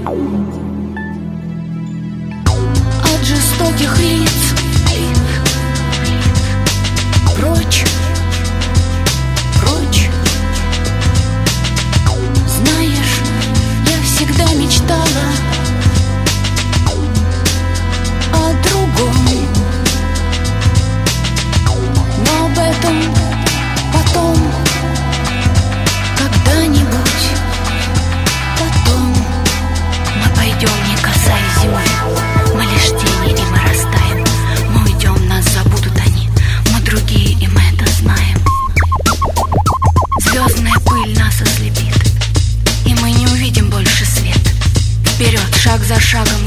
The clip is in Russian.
От жестоких лиц прочь, прочь. Знаешь, я всегда мечтала о другом, но об этом потом, когда-нибудь потом. Мы пойдем, не касаясь земли, мы лишь тени, и мы растаем. Мы уйдем, нас забудут они, мы другие, и мы это знаем. Звездная пыль нас ослепит, и мы не увидим больше свет. Вперед, шаг за шагом